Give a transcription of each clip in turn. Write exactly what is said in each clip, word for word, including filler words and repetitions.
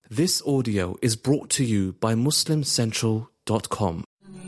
This audio is brought to you by Muslim Central dot com.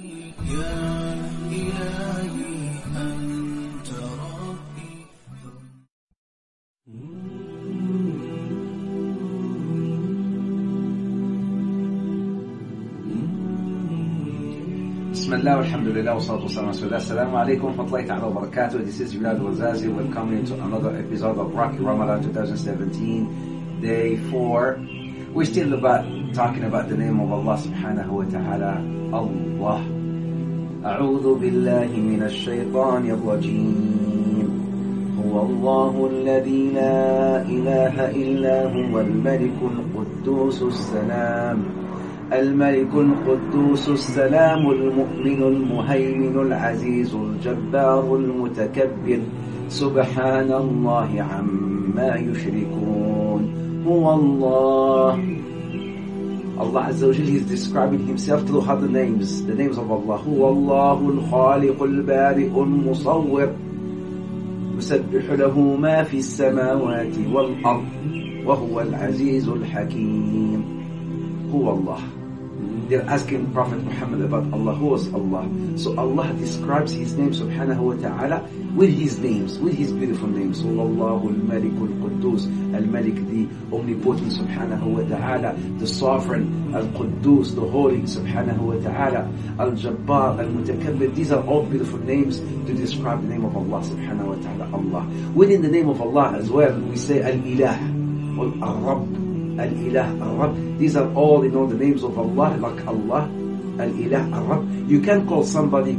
Bismillah, alhamdulillah, wa salatu wa salam wa rasulillah. Assalamu alaikum wa rahmatullahi ta'ala wa barakatuh. This is Bilal Wazazi. Welcome you to another episode of Rocky Ramadan twenty seventeen, day four. We're still about talking about the name of Allah subhanahu wa ta'ala, Allah. A'udhu billahi minash shaytanir rajim. Huwa Allahu alladhi la ilaha illa huwa al-malikul quddusus salam. الملك القدوس السلام المؤمن المهيمن العزيز الجبار المتكبر سبحان الله عما يشركون هو الله. Allah Azza wa Jalla is describing himself through other names, the names of Allah. هو الله الخالق البارئ المصور يسبح له ما في السماوات والأرض وهو العزيز الحكيم. هو Allah. They're asking Prophet Muhammad about Allah. Who is Allah? So Allah describes His name subhanahu wa ta'ala with His names, with His beautiful names. Allahu al-Malik al-Quddus, al-Malik, the omnipotent subhanahu wa ta'ala, the sovereign, al-Quddus, the holy subhanahu wa ta'ala, al-Jabbar, al-Mutakabbir. These are all beautiful names to describe the name of Allah subhanahu wa ta'ala, Allah. Within the name of Allah as well, we say al-Ilah, or al-Rabb, Al-Ilah, Al-Rabb. These are all, you know, the names of Allah, like Allah, Al-Ilah, Al-Rabb. You can call somebody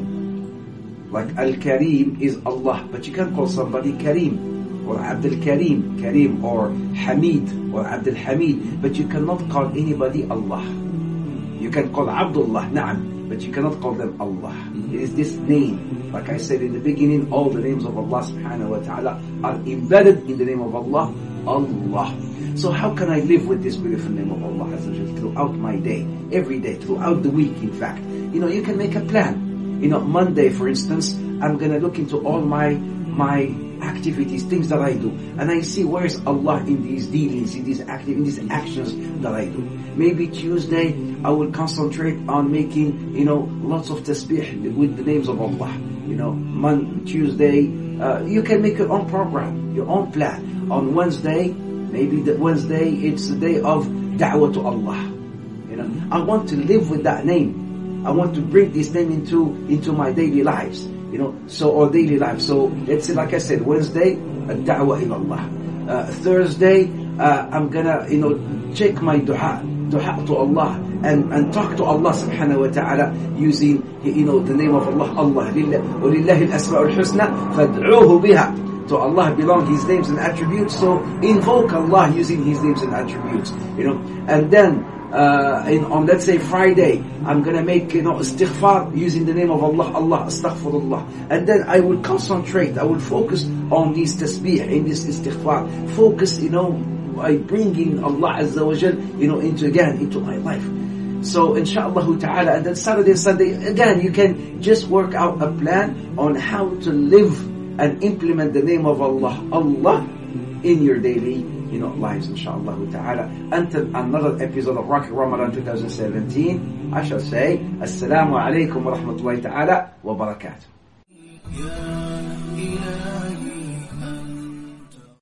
Kareem, like Al-Kareem is Allah, but you can call somebody Kareem, or Abdul Kareem, Kareem, or Hamid, or Abdul Hamid, but you cannot call anybody Allah. You can call Abdullah, Na'am, but you cannot call them Allah. It is this name. Like I said in the beginning, all the names of Allah subhanahu wa ta'ala are embedded in the name of Allah, Allah. So how can I live with this beautiful name of Allah throughout my day, every day, throughout the week, in fact? You know, you can make a plan. You know, Monday, for instance, I'm going to look into all my my activities, things that I do, and I see where is Allah in these dealings, in these active, in these actions that I do. Maybe Tuesday, I will concentrate on making, you know, lots of tasbih with the names of Allah. You know, Monday, Tuesday, uh, you can make your own program, your own plan. On Wednesday, maybe the Wednesday, it's the day of da'wah to Allah. You know, I want to live with that name. I want to bring this name into into my daily lives. You know, so or daily life. So let's say, like I said, Wednesday, da'wah ila Allah. Uh, Thursday, uh, I'm gonna, you know, check my du'a, du'a to Allah, and and talk to Allah subhanahu wa ta'ala using, you know, the name of Allah. Allah, وَلِلَّهِ الْأَسْمَاءُ الْحُسْنَى فَادْعُوهُ بِهَا. To Allah belong His names and attributes, so invoke Allah using His names and attributes, you know. And then, uh, in, on let's say Friday, I'm gonna make, you know, istighfar using the name of Allah, Allah, astaghfirullah. And then I will concentrate, I will focus on this tasbih, in this istighfar. Focus, you know, by bringing Allah Azza wa Jal, you know, into again, into my life. So inshaAllah ta'ala, and then Saturday and Sunday, again, you can just work out a plan on how to live and implement the name of Allah, Allah, in your daily, you know, lives, inshaAllah ta'ala. Until another episode of Rocky Ramadan twenty seventeen, I shall say, Assalamu alaikum wa rahmatullahi ta'ala wa barakatuh.